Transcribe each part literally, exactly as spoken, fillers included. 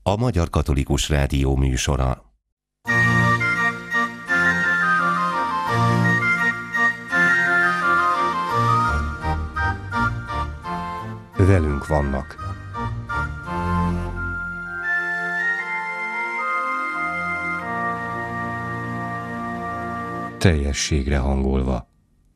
a Magyar Katolikus Rádió műsora. Velünk vannak. Teljességre hangolva.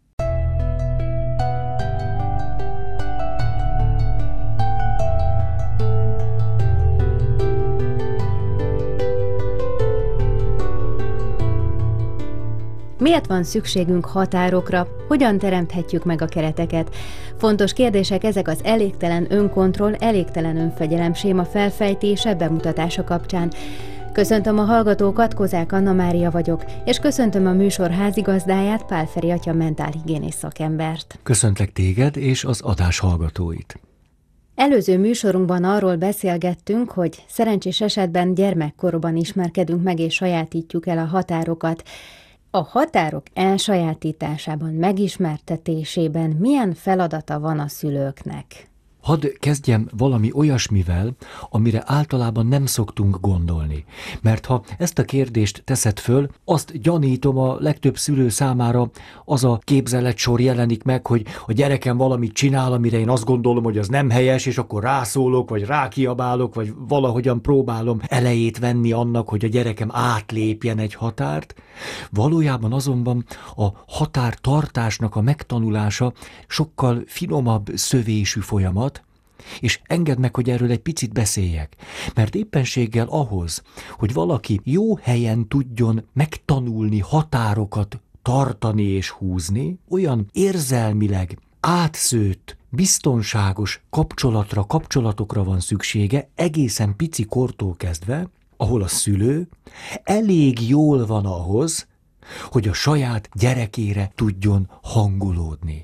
Miért van szükségünk határokra? Hogyan teremthetjük meg a kereteket? Fontos kérdések ezek az elégtelen önkontroll, elégtelen önfegyelem séma felfejtése, bemutatása kapcsán. Köszöntöm a hallgatókat, Kozák Anna Mária vagyok, és köszöntöm a műsor házigazdáját, Pál Feri atya mentálhigiénész szakembert. Köszöntlek téged és az adás hallgatóit. Előző műsorunkban arról beszélgettünk, hogy szerencsés esetben gyermekkorban ismerkedünk meg és sajátítjuk el a határokat. A határok elsajátításában, megismertetésében milyen feladata van a szülőknek? Hadd kezdjem valami olyasmivel, amire általában nem szoktunk gondolni. Mert ha ezt a kérdést teszed föl, azt gyanítom, a legtöbb szülő számára az a képzeletsor jelenik meg, hogy a gyerekem valamit csinál, amire én azt gondolom, hogy az nem helyes, és akkor rászólok, vagy rákiabálok, vagy valahogyan próbálom elejét venni annak, hogy a gyerekem átlépjen egy határt. Valójában azonban a határtartásnak a megtanulása sokkal finomabb szövésű folyamat, és engedd meg, hogy erről egy picit beszéljek. Mert éppenséggel ahhoz, hogy valaki jó helyen tudjon megtanulni határokat tartani és húzni, olyan érzelmileg átszőtt, biztonságos kapcsolatra, kapcsolatokra van szüksége, egészen pici kortól kezdve, ahol a szülő elég jól van ahhoz, hogy a saját gyerekére tudjon hangolódni.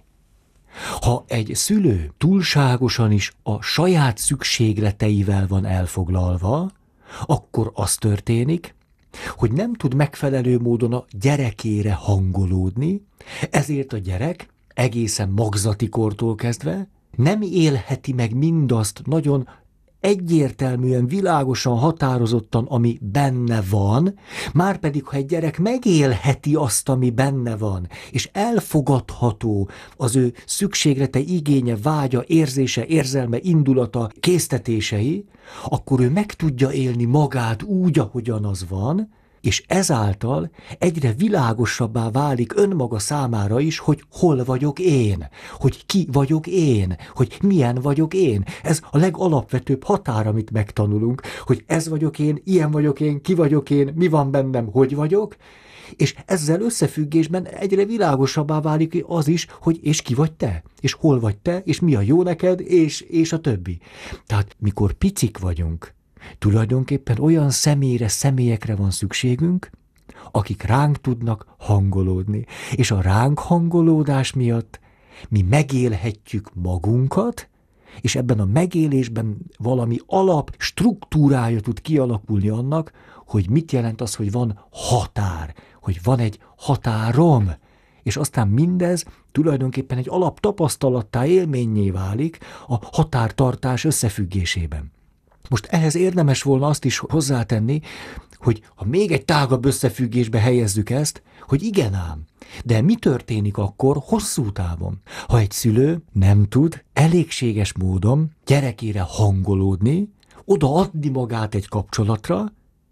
Ha egy szülő túlságosan is a saját szükségleteivel van elfoglalva, akkor az történik, hogy nem tud megfelelő módon a gyerekére hangolódni, ezért a gyerek egészen magzati kortól kezdve nem élheti meg mindazt nagyon egyértelműen, világosan, határozottan, ami benne van, márpedig, ha egy gyerek megélheti azt, ami benne van, és elfogadható az ő szükséglete, igénye, vágya, érzése, érzelme, indulata, késztetései, akkor ő meg tudja élni magát úgy, ahogyan az van, és ezáltal egyre világosabbá válik önmaga számára is, hogy hol vagyok én, hogy ki vagyok én, hogy milyen vagyok én. Ez a legalapvetőbb határ, amit megtanulunk, hogy ez vagyok én, ilyen vagyok én, ki vagyok én, mi van bennem, hogy vagyok, és ezzel összefüggésben egyre világosabbá válik az is, hogy és ki vagy te, és hol vagy te, és mi a jó neked, és, és a többi. Tehát mikor picik vagyunk, tulajdonképpen olyan személyre, személyekre van szükségünk, akik ránk tudnak hangolódni. És a ránk hangolódás miatt mi megélhetjük magunkat, és ebben a megélésben valami alap struktúrája tud kialakulni annak, hogy mit jelent az, hogy van határ, hogy van egy határom, és aztán mindez tulajdonképpen egy alaptapasztalattá, élménnyé válik a határtartás összefüggésében. Most ehhez érdemes volna azt is hozzátenni, hogy ha még egy tágabb összefüggésbe helyezzük ezt, hogy igen ám, de mi történik akkor hosszú távon? Ha egy szülő nem tud elégséges módon gyerekére hangolódni, odaadni magát egy kapcsolatra,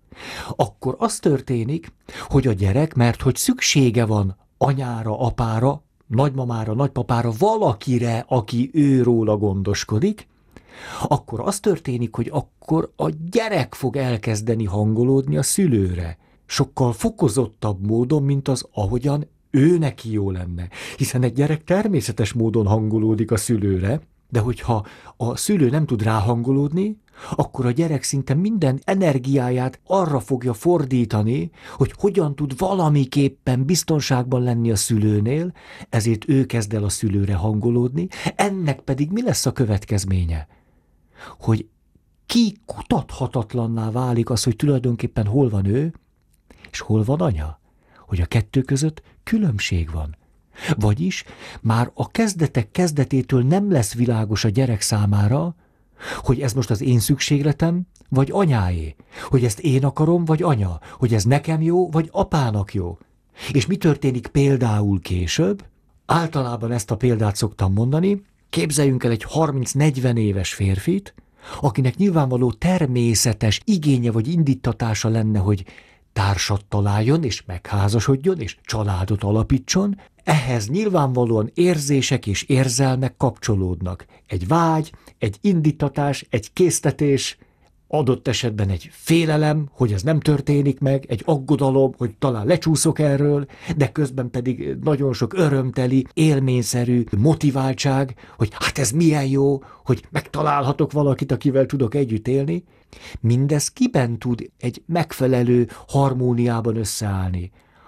akkor az történik, hogy a gyerek, mert hogy szüksége van anyára, apára, nagymamára, nagypapára, valakire, aki ő róla gondoskodik, akkor az történik, hogy akkor a gyerek fog elkezdeni hangolódni a szülőre. Sokkal fokozottabb módon, mint az, ahogyan ő neki jó lenne. Hiszen egy gyerek természetes módon hangolódik a szülőre, de hogyha a szülő nem tud ráhangolódni, akkor a gyerek szinte minden energiáját arra fogja fordítani, hogy hogyan tud valamiképpen biztonságban lenni a szülőnél, ezért ő kezd el a szülőre hangolódni, ennek pedig mi lesz a következménye? Hogy kikutathatatlanná válik az, hogy tulajdonképpen hol van ő, és hol van anya, hogy a kettő között különbség van. Vagyis már a kezdetek kezdetétől nem lesz világos a gyerek számára, Hogy ez most az én szükségletem, vagy anyáé? Hogy ezt én akarom, vagy anya? Hogy ez nekem jó, vagy apának jó? És mi történik például később? Általában ezt a példát szoktam mondani, képzeljünk el egy harminc-negyven éves férfit, akinek nyilvánvaló természetes igénye vagy indítatása lenne, hogy társat találjon, és megházasodjon, és családot alapítson, ehhez nyilvánvalóan érzések és érzelmek kapcsolódnak. Egy vágy, egy indítatás, egy késztetés, adott esetben egy félelem, hogy ez nem történik meg, egy aggodalom, hogy talán lecsúszok erről, de közben pedig nagyon sok örömteli, élményszerű motiváltság, hogy hát ez milyen jó, hogy megtalálhatok valakit, akivel tudok együtt élni. Mindez kiben tud egy megfelelő harmóniában összeállni,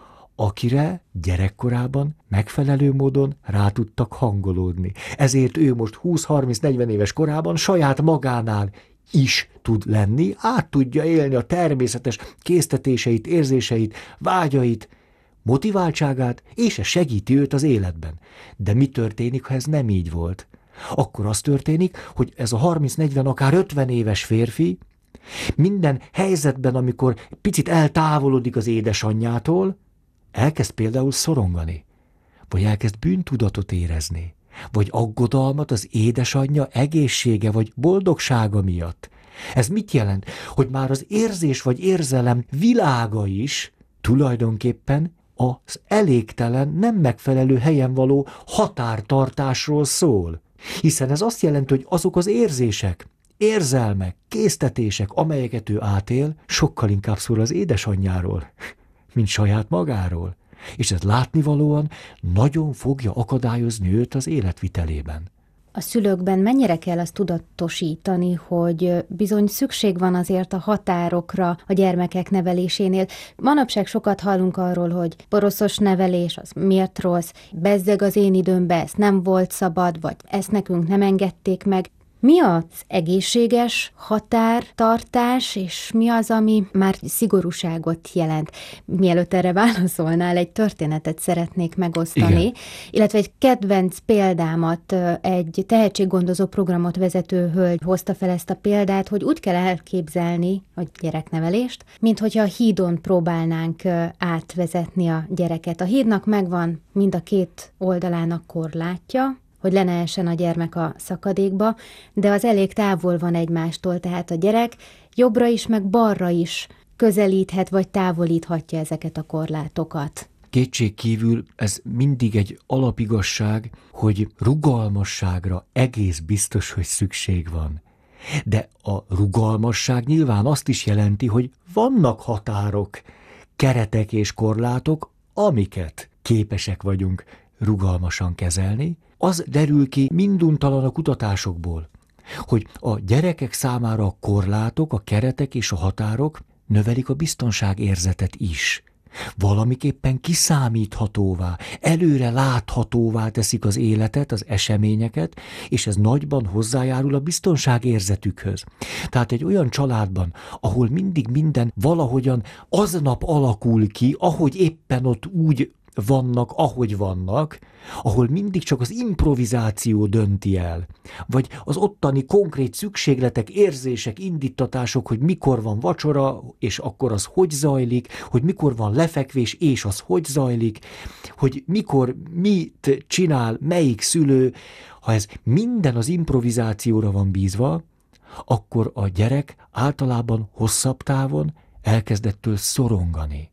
akire gyerekkorában megfelelő módon rá tudtak hangolódni. Ezért ő most húsz-harminc-negyven éves korában saját magánál is tud lenni, át tudja élni a természetes késztetéseit, érzéseit, vágyait, motiváltságát, és ez segíti őt az életben. De mi történik, ha ez nem így volt? Akkor az történik, hogy ez a harminc-negyven, akár ötven éves férfi minden helyzetben, amikor picit eltávolodik az édesanyjától, elkezd például szorongani, vagy elkezd bűntudatot érezni, vagy aggodalmat az édesanyja egészsége vagy boldogsága miatt. Ez mit jelent? Hogy már az érzés vagy érzelem világa is tulajdonképpen az elégtelen, nem megfelelő helyen való határtartásról szól. Hiszen ez azt jelenti, hogy azok az érzések, érzelmek, késztetések, amelyeket ő átél, sokkal inkább szól az édesanyjáról, mint saját magáról. És ez látnivalóan nagyon fogja akadályozni őt az életvitelében. A szülőkben mennyire kell azt tudatosítani, hogy bizony szükség van azért a határokra a gyermekek nevelésénél. Manapság sokat hallunk arról, hogy poroszos nevelés, az miért rossz, bezzeg az én időmben, ez nem volt szabad, vagy ezt nekünk nem engedték meg. Mi az egészséges határtartás, és mi az, ami már szigorúságot jelent? Mielőtt erre válaszolnál, egy történetet szeretnék megosztani, igen. Illetve egy kedvenc példámat, egy tehetséggondozó programot vezető hölgy hozta fel ezt a példát, hogy úgy kell elképzelni a gyereknevelést, mint hogyha a hídon próbálnánk átvezetni a gyereket. A hídnak megvan mind a két oldalának korlátja, hogy le ne essen a gyermek a szakadékba, de az elég távol van egymástól, tehát a gyerek jobbra is, meg balra is közelíthet, vagy távolíthatja ezeket a korlátokat. Kétség kívül ez mindig egy alapigasság, hogy rugalmasságra egész biztos, hogy szükség van. De a rugalmasság nyilván azt is jelenti, hogy vannak határok, keretek és korlátok, amiket képesek vagyunk rugalmasan kezelni. Az derül ki minduntalan a kutatásokból, hogy a gyerekek számára a korlátok, a keretek és a határok növelik a biztonságérzetet is. Valamiképpen kiszámíthatóvá, előre láthatóvá teszik az életet, az eseményeket, és ez nagyban hozzájárul a biztonságérzetükhöz. Tehát egy olyan családban, ahol mindig minden valahogyan aznap alakul ki, ahogy éppen ott úgy vannak, ahogy vannak, ahol mindig csak az improvizáció dönti el, vagy az ottani konkrét szükségletek, érzések, indítatások, hogy mikor van vacsora, és akkor az hogy zajlik, hogy mikor van lefekvés, és az hogy zajlik, hogy mikor mit csinál melyik szülő. Ha ez minden az improvizációra van bízva, akkor a gyerek általában hosszabb távon elkezdettől szorongani.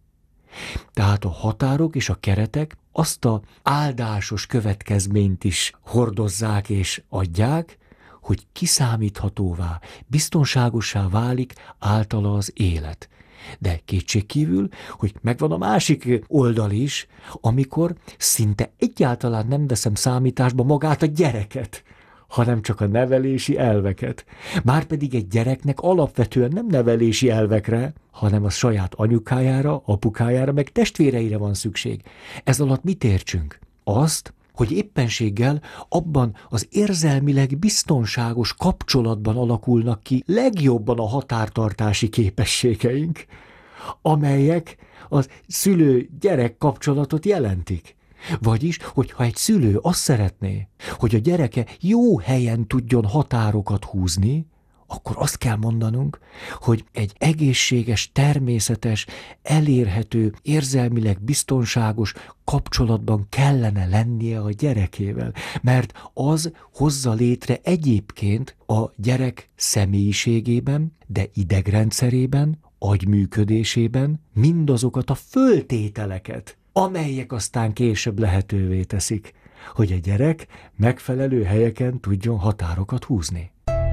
Tehát a határok és a keretek azt a áldásos következményt is hordozzák és adják, hogy kiszámíthatóvá, biztonságossá válik általa az élet. De kétségkívül, hogy megvan a másik oldal is, amikor szinte egyáltalán nem veszem számításba magát a gyereket, hanem csak a nevelési elveket. Márpedig egy gyereknek alapvetően nem nevelési elvekre, hanem a saját anyukájára, apukájára, meg testvéreire van szükség. Ez alatt mit értsünk? Azt, hogy éppenséggel abban az érzelmileg biztonságos kapcsolatban alakulnak ki legjobban a határtartási képességeink, amelyek az szülő-gyerek kapcsolatot jelentik. Vagyis, hogyha egy szülő azt szeretné, hogy a gyereke jó helyen tudjon határokat húzni, akkor azt kell mondanunk, hogy egy egészséges, természetes, elérhető, érzelmileg biztonságos kapcsolatban kellene lennie a gyerekével, mert az hozza létre egyébként a gyerek személyiségében, de idegrendszerében, agyműködésében mindazokat a föltételeket, amelyek aztán később lehetővé teszik, hogy a gyerek megfelelő helyeken tudjon határokat húzni.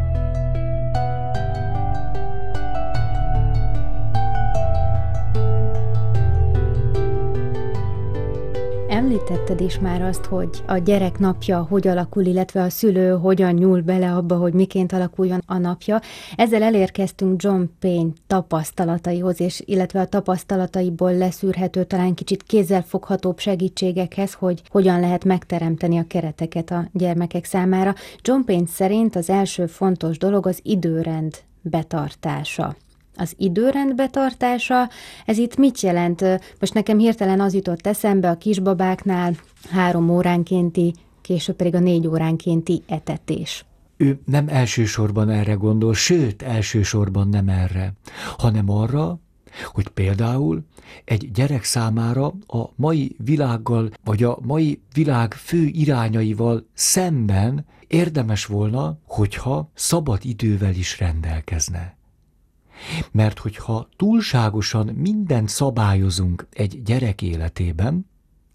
Említetted is már azt, hogy a gyerek napja hogy alakul, illetve a szülő hogyan nyúl bele abba, hogy miként alakuljon a napja. Ezzel elérkeztünk John Payne tapasztalataihoz, és illetve a tapasztalataiból leszűrhető, talán kicsit kézzelfoghatóbb segítségekhez, hogy hogyan lehet megteremteni a kereteket a gyermekek számára. John Payne szerint az első fontos dolog az időrend betartása. Az időrend betartása, ez itt mit jelent? Most nekem hirtelen az jutott eszembe a kisbabáknál három óránkénti, később pedig a négy óránkénti etetés. Ő nem elsősorban erre gondol, sőt, elsősorban nem erre, hanem arra, hogy például egy gyerek számára a mai világgal, vagy a mai világ fő irányaival szemben érdemes volna, hogyha szabad idővel is rendelkezne. Mert hogyha túlságosan mindent szabályozunk egy gyerek életében,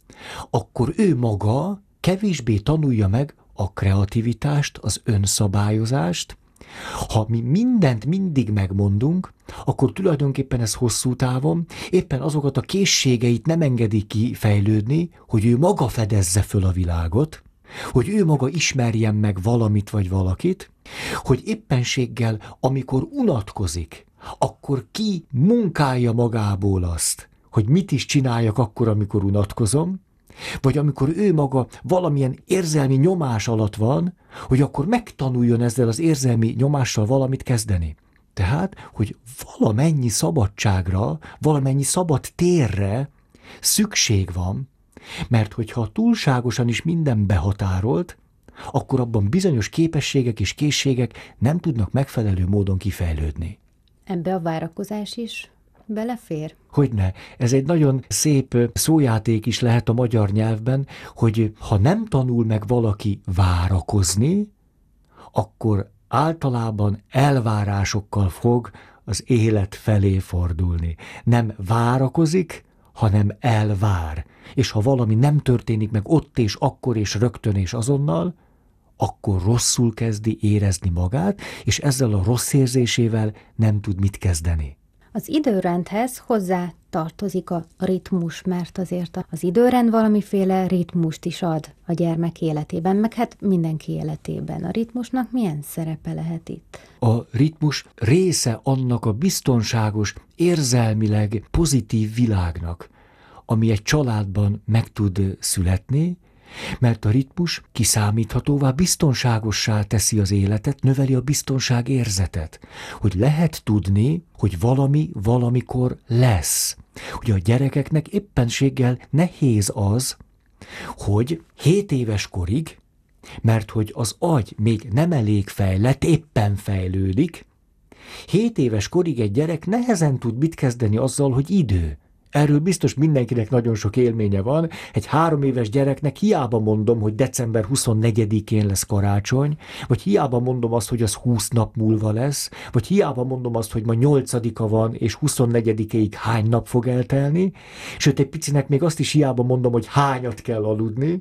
akkor ő maga kevésbé tanulja meg a kreativitást, az önszabályozást. Ha mi mindent mindig megmondunk, akkor tulajdonképpen ez hosszú távon éppen azokat a készségeit nem engedi kifejlődni, hogy ő maga fedezze föl a világot, hogy ő maga ismerjen meg valamit vagy valakit, hogy éppenséggel, amikor unatkozik, akkor ki munkálja magából azt, hogy mit is csináljak akkor, amikor unatkozom, vagy amikor ő maga valamilyen érzelmi nyomás alatt van, hogy akkor megtanuljon ezzel az érzelmi nyomással valamit kezdeni. Tehát, hogy valamennyi szabadságra, valamennyi szabad térre szükség van, mert hogyha túlságosan is minden behatárolt, akkor abban bizonyos képességek és készségek nem tudnak megfelelő módon kifejlődni. Ebbe a várakozás is belefér? Hogyne. Ez egy nagyon szép szójáték is lehet a magyar nyelvben, hogy ha nem tanul meg valaki várakozni, akkor általában elvárásokkal fog az élet felé fordulni. Nem várakozik, hanem elvár. És ha valami nem történik meg ott és akkor és rögtön és azonnal, akkor rosszul kezdi érezni magát, és ezzel a rossz érzésével nem tud mit kezdeni. Az időrendhez hozzá tartozik a ritmus, mert azért az időrend valamiféle ritmust is ad a gyermek életében, meg hát mindenki életében. A ritmusnak milyen szerepe lehet itt? A ritmus része annak a biztonságos, érzelmileg pozitív világnak, ami egy családban meg tud születni, mert a ritmus kiszámíthatóvá, biztonságossá teszi az életet, növeli a biztonság érzetet, hogy lehet tudni, hogy valami valamikor lesz. Ugye a gyerekeknek éppenséggel nehéz az, hogy hét éves korig, mert hogy az agy még nem elég fejlett, éppen fejlődik, hét éves korig egy gyerek nehezen tud mit kezdeni azzal, hogy idő. Erről biztos mindenkinek nagyon sok élménye van. Egy három éves gyereknek hiába mondom, hogy december huszonnegyedikén lesz karácsony, vagy hiába mondom azt, hogy az húsz nap múlva lesz, vagy hiába mondom azt, hogy ma nyolcadika van, és huszonnegyedikéig hány nap fog eltelni, sőt egy picinek még azt is hiába mondom, hogy hányat kell aludni,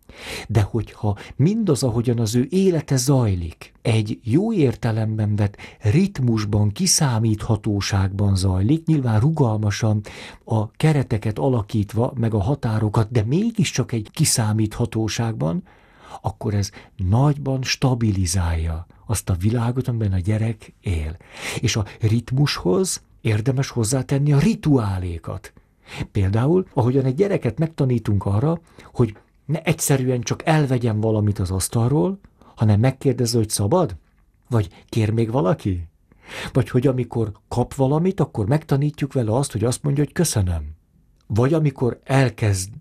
de hogyha mindaz, ahogyan az ő élete zajlik, egy jó értelemben vett ritmusban, kiszámíthatóságban zajlik, nyilván rugalmasan a kereteket alakítva, meg a határokat, de mégiscsak egy kiszámíthatóságban, akkor ez nagyban stabilizálja azt a világot, amiben a gyerek él. És a ritmushoz érdemes hozzátenni a rituálékat. Például, ahogyan egy gyereket megtanítunk arra, hogy ne egyszerűen csak elvegyen valamit az asztalról, hanem megkérdezze, hogy szabad? Vagy kér még valaki? Vagy hogy amikor kap valamit, akkor megtanítjuk vele azt, hogy azt mondja, hogy köszönöm. Vagy amikor elkezd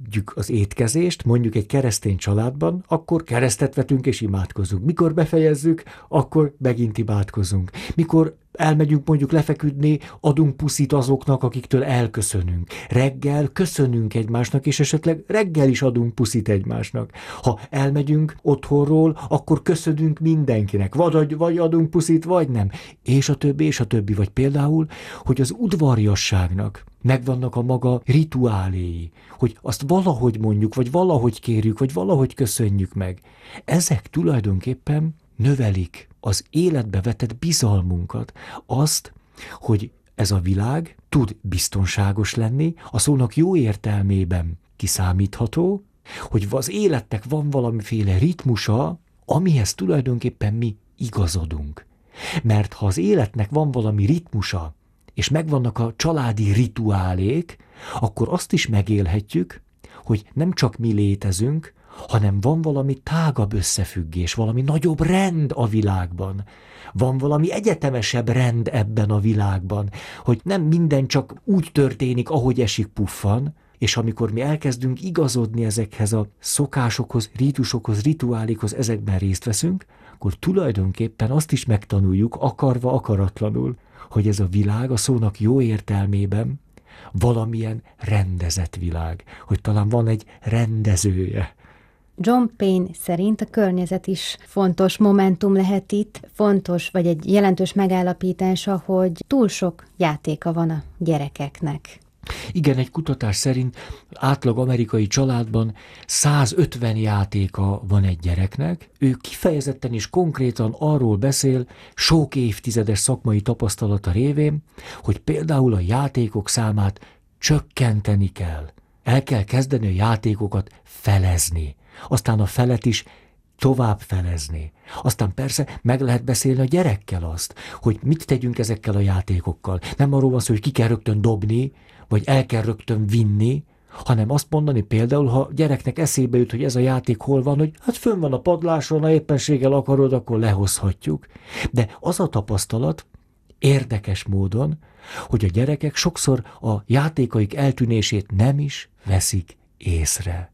befejezzük az étkezést, mondjuk egy keresztény családban, akkor keresztet vetünk és imádkozunk. Mikor befejezzük, akkor megint imádkozunk. Mikor elmegyünk mondjuk lefeküdni, adunk puszit azoknak, akiktől elköszönünk. Reggel köszönünk egymásnak, és esetleg reggel is adunk puszit egymásnak. Ha elmegyünk otthonról, akkor köszönünk mindenkinek. Vagy, vagy adunk puszit, vagy nem. És a többi, és a többi. Vagy például, hogy az udvariasságnak megvannak a maga rituáléi, hogy azt valahogy mondjuk, vagy valahogy kérjük, vagy valahogy köszönjük meg. Ezek tulajdonképpen növelik az életbe vetett bizalmunkat, azt, hogy ez a világ tud biztonságos lenni, a szónak jó értelmében kiszámítható, hogy az életnek van valamiféle ritmusa, amihez tulajdonképpen mi igazodunk. Mert ha az életnek van valami ritmusa, és megvannak a családi rituálék, akkor azt is megélhetjük, hogy nem csak mi létezünk, hanem van valami tágabb összefüggés, valami nagyobb rend a világban. Van valami egyetemesebb rend ebben a világban, hogy nem minden csak úgy történik, ahogy esik puffan, és amikor mi elkezdünk igazodni ezekhez a szokásokhoz, rítusokhoz, rituálékhoz, ezekben részt veszünk, akkor tulajdonképpen azt is megtanuljuk, akarva, akaratlanul, hogy ez a világ a szónak jó értelmében valamilyen rendezett világ, hogy talán van egy rendezője. John Payne szerint a környezet is fontos momentum lehet itt, fontos vagy egy jelentős megállapítása, hogy túl sok játéka van a gyerekeknek. Igen, egy kutatás szerint átlag amerikai családban százötven játéka van egy gyereknek. Ő kifejezetten és konkrétan arról beszél, sok évtizedes szakmai tapasztalata révén, hogy például a játékok számát csökkenteni kell. El kell kezdeni a játékokat felezni. Aztán a felet is tovább felezni. Aztán persze meg lehet beszélni a gyerekkel azt, hogy mit tegyünk ezekkel a játékokkal. Nem arról van szó, hogy ki kell rögtön dobni, vagy el kell rögtön vinni, hanem azt mondani például, ha gyereknek eszébe jut, hogy ez a játék hol van, hogy hát fönn van a padláson, ha éppenséggel akarod, akkor lehozhatjuk. De az a tapasztalat érdekes módon, hogy a gyerekek sokszor a játékaik eltűnését nem is veszik észre.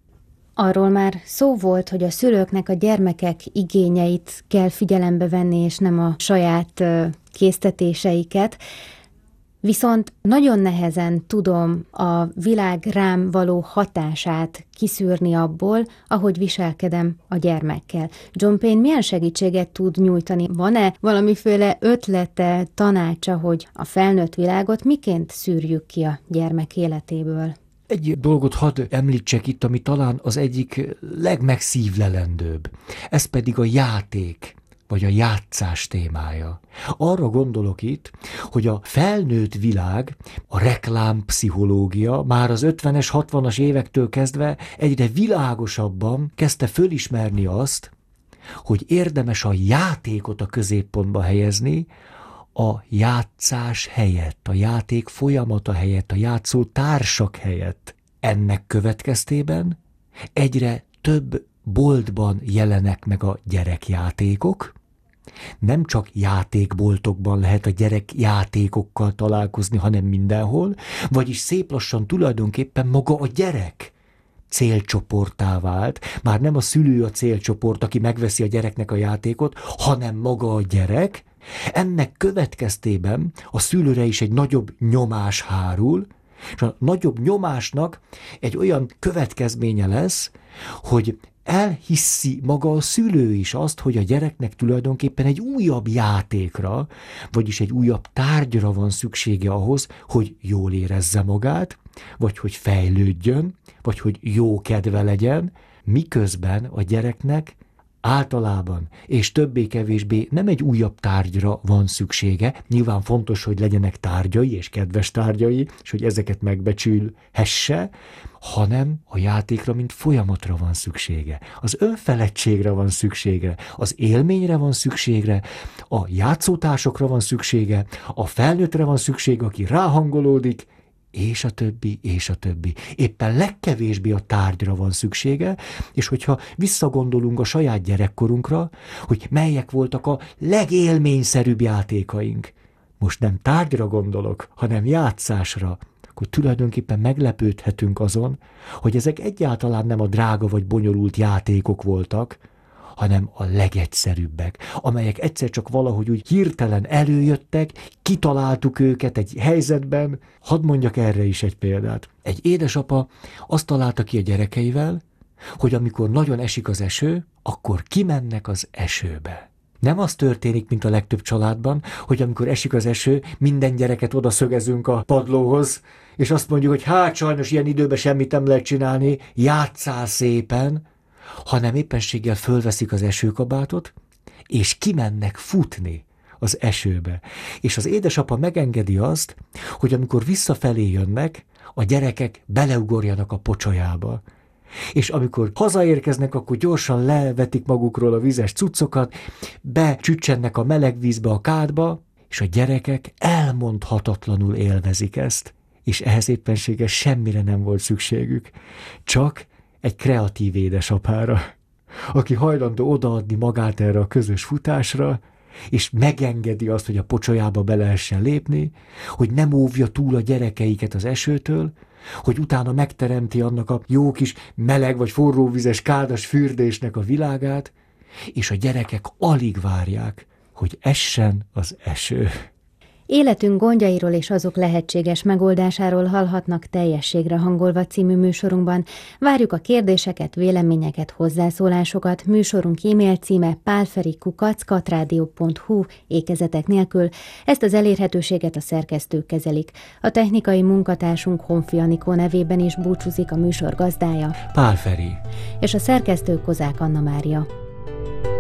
Arról már szó volt, hogy a szülőknek a gyermekek igényeit kell figyelembe venni, és nem a saját késztetéseiket. Viszont nagyon nehezen tudom a világ rám való hatását kiszűrni abból, ahogy viselkedem a gyermekkel. John Payne milyen segítséget tud nyújtani? Van-e valamiféle ötlete, tanácsa, hogy a felnőtt világot miként szűrjük ki a gyermek életéből? Egy dolgot hadd említsek itt, ami talán az egyik legmegszívlelendőbb. Ez pedig a játék, vagy a játszás témája. Arra gondolok itt, hogy a felnőtt világ, a reklámpszichológia már az ötvenes, hatvanas évektől kezdve egyre világosabban kezdte fölismerni azt, hogy érdemes a játékot a középpontba helyezni, a játszás helyett, a játék folyamata helyett, a játszó társak helyett. Ennek következtében egyre több boltban jelenek meg a gyerekjátékok. Nem csak játékboltokban lehet a gyerekjátékokkal találkozni, hanem mindenhol, vagyis szép lassan tulajdonképpen maga a gyerek célcsoporttá vált. Már nem a szülő a célcsoport, aki megveszi a gyereknek a játékot, hanem maga a gyerek. Ennek következtében a szülőre is egy nagyobb nyomás hárul, és a nagyobb nyomásnak egy olyan következménye lesz, hogy elhiszi maga a szülő is azt, hogy a gyereknek tulajdonképpen egy újabb játékra, vagyis egy újabb tárgyra van szüksége ahhoz, hogy jól érezze magát, vagy hogy fejlődjön, vagy hogy jó kedve legyen, miközben a gyereknek általában és többé-kevésbé nem egy újabb tárgyra van szüksége, nyilván fontos, hogy legyenek tárgyai és kedves tárgyai, és hogy ezeket megbecsülhesse, hanem a játékra, mint folyamatra van szüksége. Az önfeledtségre van szüksége, az élményre van szüksége, a játszótársokra van szüksége, a felnőttre van szüksége, aki ráhangolódik, és a többi, és a többi. Éppen legkevésbé a tárgyra van szüksége, és hogyha visszagondolunk a saját gyerekkorunkra, hogy melyek voltak a legélményszerűbb játékaink. Most nem tárgyra gondolok, hanem játszásra. akkor tulajdonképpen meglepődhetünk azon, hogy ezek egyáltalán nem a drága vagy bonyolult játékok voltak, hanem a legegyszerűbbek, amelyek egyszer csak valahogy úgy hirtelen előjöttek, kitaláltuk őket egy helyzetben. Hadd mondjak erre is egy példát. Egy édesapa azt találta ki a gyerekeivel, hogy amikor nagyon esik az eső, akkor kimennek az esőbe. Nem az történik, mint a legtöbb családban, hogy amikor esik az eső, minden gyereket oda szögezünk a padlóhoz, és azt mondjuk, hogy hát sajnos ilyen időben semmit nem lehet csinálni, játsszál szépen, hanem éppenséggel fölveszik az esőkabátot, és kimennek futni az esőbe. És az édesapa megengedi azt, hogy amikor visszafelé jönnek, a gyerekek beleugorjanak a pocsolyába. És amikor hazaérkeznek, akkor gyorsan levetik magukról a vizes cuccokat, becsücsennek a meleg vízbe, a kádba, és a gyerekek elmondhatatlanul élvezik ezt. És ehhez éppenséggel semmire nem volt szükségük, csak egy kreatív édesapára, aki hajlandó odaadni magát erre a közös futásra, és megengedi azt, hogy a pocsolyába be lehessen lépni, hogy nem óvja túl a gyerekeiket az esőtől, hogy utána megteremti annak a jó kis meleg vagy forróvizes kádas fürdésnek a világát, és a gyerekek alig várják, hogy essen az eső. Életünk gondjairól és azok lehetséges megoldásáról hallhatnak Teljességre hangolva című műsorunkban. Várjuk a kérdéseket, véleményeket, hozzászólásokat. Műsorunk e-mail címe pálferi kukac katrádió pont hu ékezetek nélkül. Ezt az elérhetőséget a szerkesztők kezelik. A technikai munkatársunk Honfi Anikó nevében is búcsúzik a műsor gazdája, Pálferi. És a szerkesztő Kozák Anna Mária.